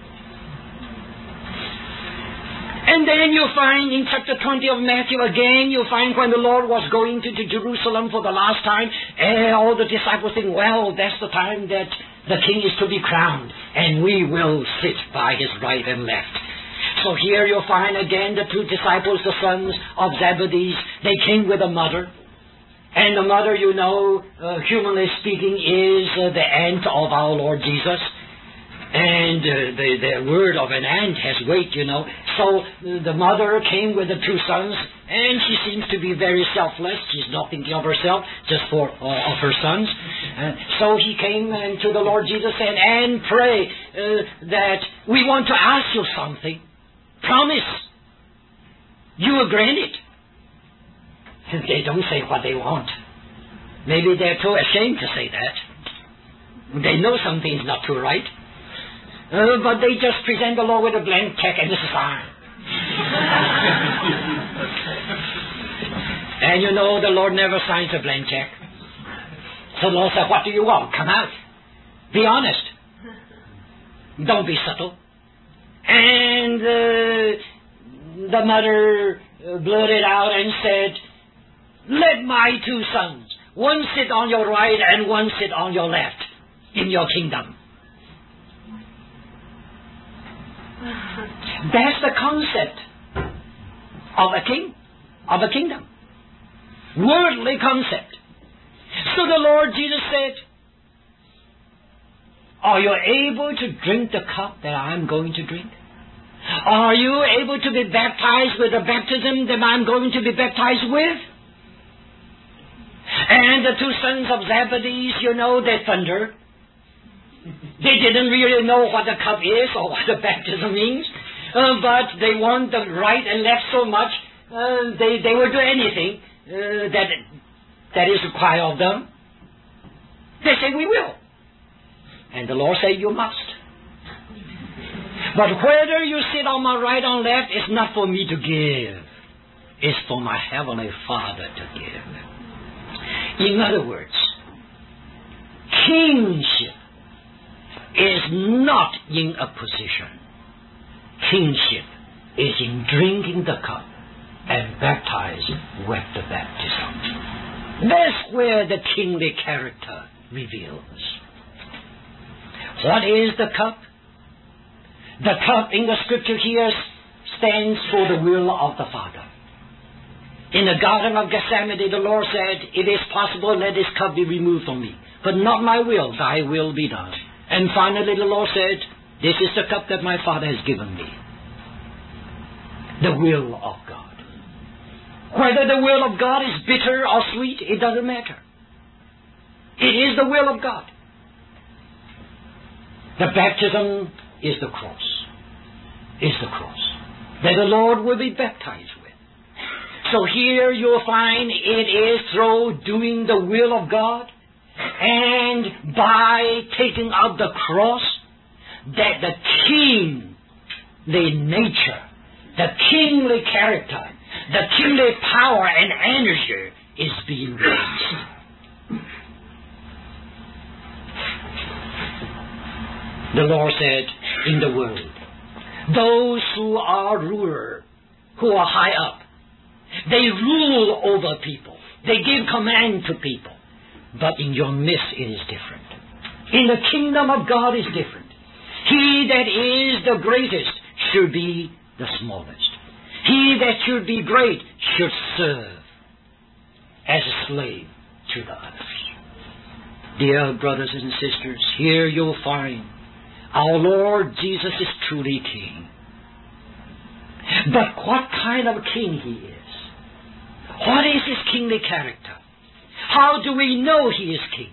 And then you find in chapter 20 of Matthew again, you find when the Lord was going to Jerusalem for the last time, all the disciples think, well, that's the time that the king is to be crowned, and we will sit by his right and left. So here you'll find again the two disciples, the sons of Zebedee. They came with a mother. And the mother, you know, humanly speaking, is the aunt of our Lord Jesus. And the word of an aunt has weight, you know. So the mother came with the two sons, and she seems to be very selfless. She's not thinking of herself, just of her sons. So he came to the Lord Jesus and pray that we want to ask you something. Promise. You will grant it. They don't say what they want. Maybe they're too ashamed to say that. They know something's not too right. But they just present the Lord with a blank check and this is fine. And you know the Lord never signs a blank check. So the Lord said, what do you want? Come out. Be honest. Don't be subtle. And the mother blurted out and said, let my two sons, one sit on your right and one sit on your left in your kingdom. That's the concept of a king, of a kingdom. Worldly concept. So the Lord Jesus said, Are you able to drink the cup that I'm going to drink? Are you able to be baptized with the baptism that I'm going to be baptized with? And the two sons of Zebedee, they thundered. They didn't really know what the cup is or what the baptism means, but they want the right and left so much, they will do anything that is required of them. They say, we will. And the Lord said, you must. But whether you sit on my right or left, it's not for me to give. It's for my Heavenly Father to give. In other words, kingship is not in a position. Kingship is in drinking the cup and baptized with the baptism. That's where the kingly character reveals. What is the cup? The cup in the scripture here stands for the will of the Father. In the Garden of Gethsemane, the Lord said, it is possible, let this cup be removed from me. But not my will, thy will be done. And finally the Lord said, this is the cup that my Father has given me. The will of God. Whether the will of God is bitter or sweet, it doesn't matter. It is the will of God. The baptism is the cross. Is the cross that the Lord will be baptized with. So here you'll find it is through doing the will of God and by taking up the cross that the kingly nature, the kingly character, the kingly power and energy is being raised. The Lord said in the Word, those who are ruler, who are high up, they rule over people. They give command to people. But in your midst it is different. In the kingdom of God is different. He that is the greatest should be the smallest. He that should be great should serve as a slave to the others. Dear brothers and sisters, here you'll find our Lord Jesus is truly King. But what kind of King He is? What is His kingly character? How do we know He is King?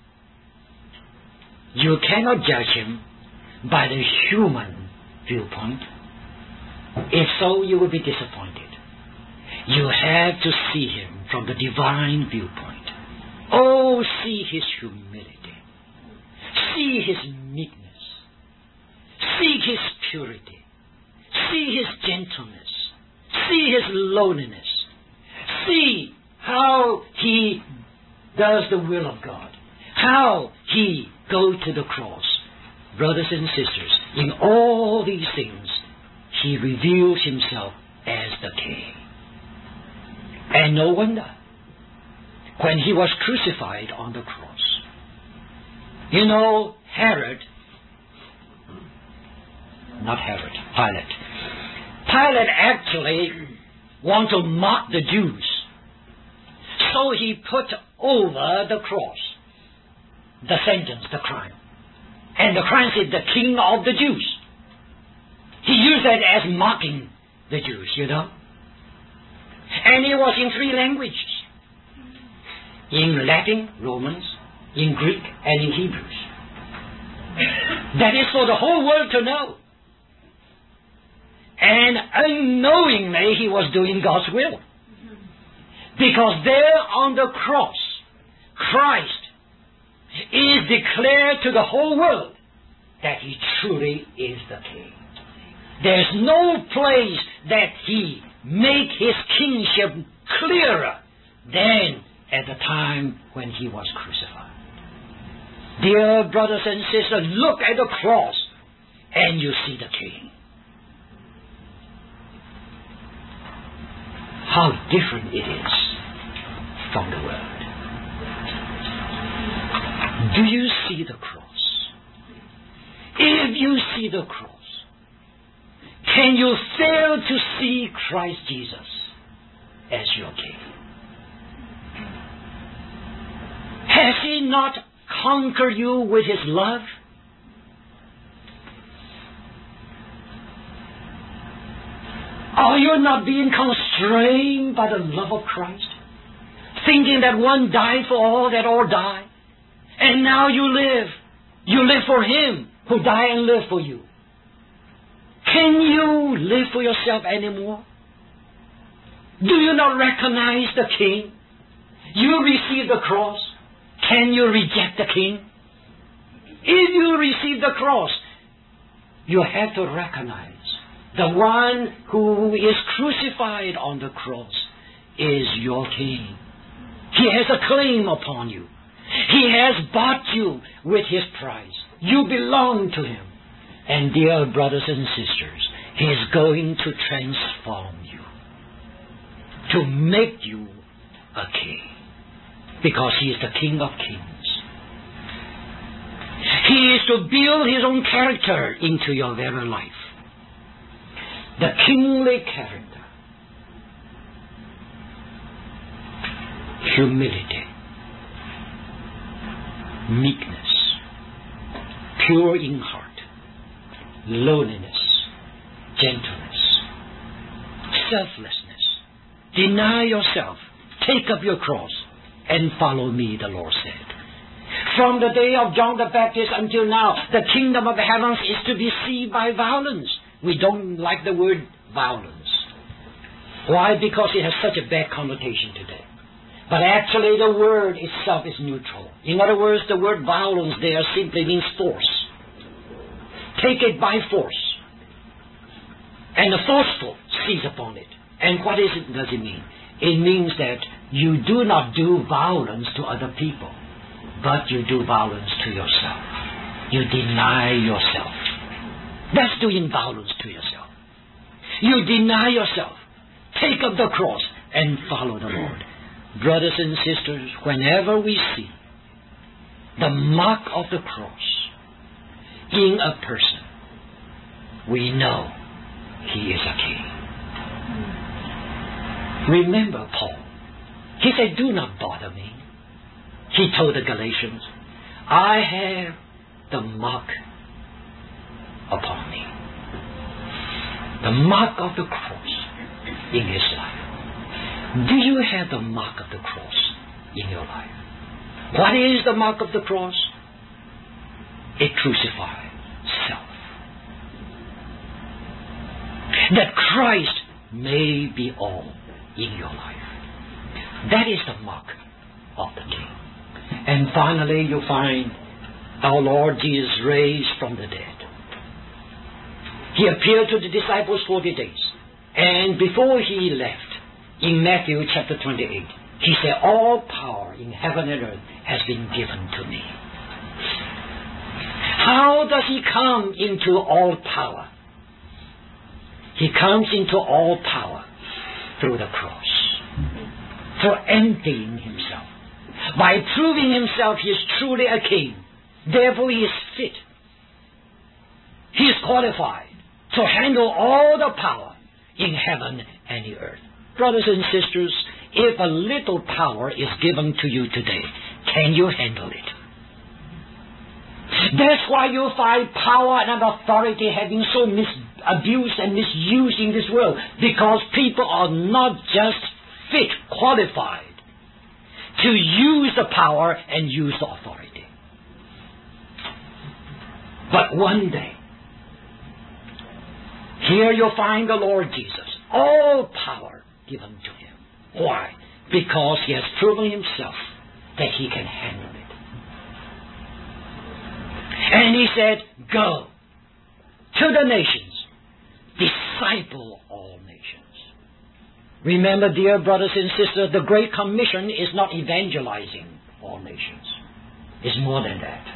You cannot judge Him by the human viewpoint. If so, you will be disappointed. You have to see Him from the divine viewpoint. Oh, see His humility. See His meekness. See His purity. See His gentleness. See His lowliness. See how He does the will of God. How He goes to the cross. Brothers and sisters, in all these things, He reveals Himself as the King. And no wonder, when He was crucified on the cross, Pilate actually wanted to mock the Jews. So he put over the cross the sentence, the crime. And the crime said, the King of the Jews. He used that as mocking the Jews, And it was in 3 languages. In Latin, Romans, in Greek, and in Hebrews. That is for the whole world to know. And unknowingly, He was doing God's will. Because there on the cross, Christ is declared to the whole world that He truly is the King. There's no place that He make His kingship clearer than at the time when He was crucified. Dear brothers and sisters, look at the cross and you see the King. How different it is from the world. Do you see the cross? If you see the cross, can you fail to see Christ Jesus as your King? Has He not conquered you with His love? Are you not being constrained by the love of Christ? Thinking that one died for all, that all die. And now you live. You live for Him who died and lived for you. Can you live for yourself anymore? Do you not recognize the King? You receive the cross. Can you reject the King? If you receive the cross, you have to recognize the one who is crucified on the cross is your King. He has a claim upon you. He has bought you with His price. You belong to Him. And dear brothers and sisters, He is going to transform you, to make you a king, because He is the King of Kings. He is to build His own character into your very life. The kingly character. Humility. Meekness. Pure in heart. Lowliness. Gentleness. Selflessness. Deny yourself. Take up your cross and follow me, the Lord said. From the day of John the Baptist until now, the kingdom of the heavens is to be seen by violence. We don't like the word violence. Why? Because it has such a bad connotation today. But actually the word itself is neutral. In other words, the word violence there simply means force. Take it by force. And the forceful seize upon it. And what does it mean? It means that you do not do violence to other people, but you do violence to yourself. You deny yourself. That's doing violence to yourself. You deny yourself. Take up the cross and follow the Lord. Brothers and sisters, whenever we see the mark of the cross in a person, we know he is a king. Remember Paul. He said, do not bother me. He told the Galatians, I have the mark upon me. The mark of the cross in his life. Do you have the mark of the cross in your life? What is the mark of the cross? A crucified self. That Christ may be all in your life. That is the mark of the King. And finally you find our Lord Jesus raised from the dead. He appeared to the disciples 40 days. And before he left, in Matthew chapter 28, he said, all power in heaven and earth has been given to me. How does he come into all power? He comes into all power through the cross. Through emptying himself. By proving himself he is truly a king. Therefore he is fit. He is qualified to handle all the power in heaven and the earth. Brothers and sisters, if a little power is given to you today, can you handle it? That's why you find power and authority having so abused and misused in this world. Because people are not just fit, qualified to use the power and use the authority. But one day, here you'll find the Lord Jesus, all power given to him. Why? Because he has proven himself that he can handle it. And he said, go to the nations, disciple all nations. Remember, dear brothers and sisters, the Great Commission is not evangelizing all nations. It's more than that.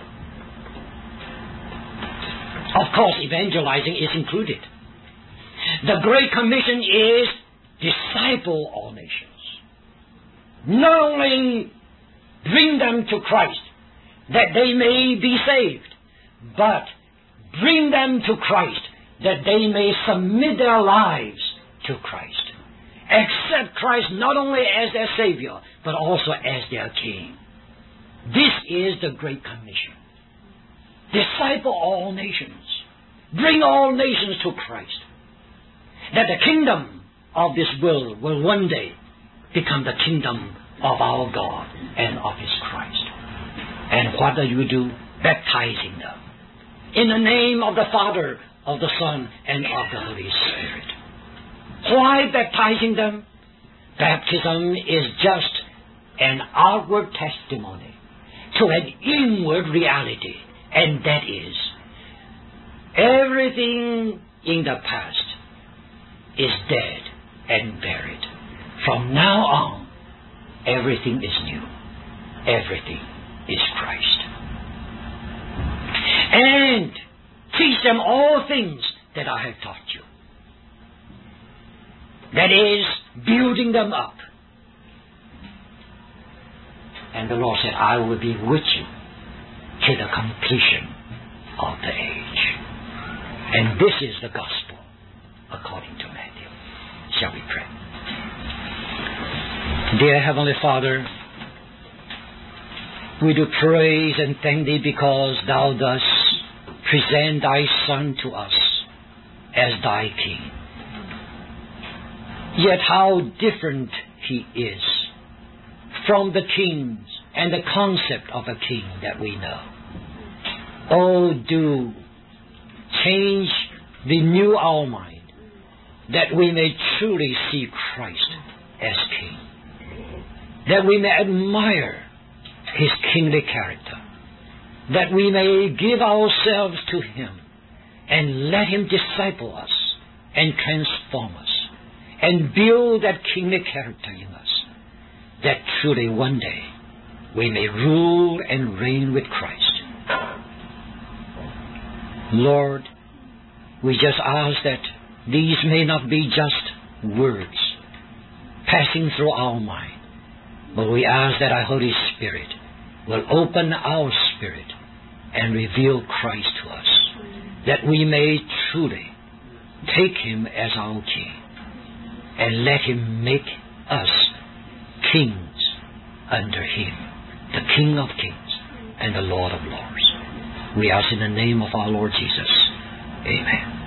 Of course, evangelizing is included. The Great Commission is disciple all nations. Not only bring them to Christ, that they may be saved, but bring them to Christ, that they may submit their lives to Christ. Accept Christ not only as their Savior, but also as their King. This is the Great Commission. Disciple all nations. Bring all nations to Christ. that the kingdom of this world will one day become the kingdom of our God and of His Christ. And what do you do? Baptizing them in the name of the Father, of the Son, and of the Holy Spirit. Why baptizing them? Baptism is just an outward testimony to an inward reality, and that is, everything in the past is dead and buried. From now on, everything is new. Everything is Christ. And teach them all things that I have taught you. That is, building them up. And the Lord said, I will be with you to the completion of the age. And this is the gospel according to Matthew. Shall we pray? Dear Heavenly Father, we do praise and thank Thee because Thou dost present Thy Son to us as Thy King. Yet how different He is from the kings and the concept of a king that we know. Oh, do change, renew our mind, that we may truly see Christ as King, that we may admire His kingly character, that we may give ourselves to Him and let Him disciple us and transform us and build that kingly character in us, that truly one day we may rule and reign with Christ. Lord, we just ask that these may not be just words passing through our mind, but we ask that our Holy Spirit will open our spirit and reveal Christ to us, that we may truly take Him as our King and let Him make us kings under Him, the King of kings and the Lord of lords. We ask in the name of our Lord Jesus. Amen.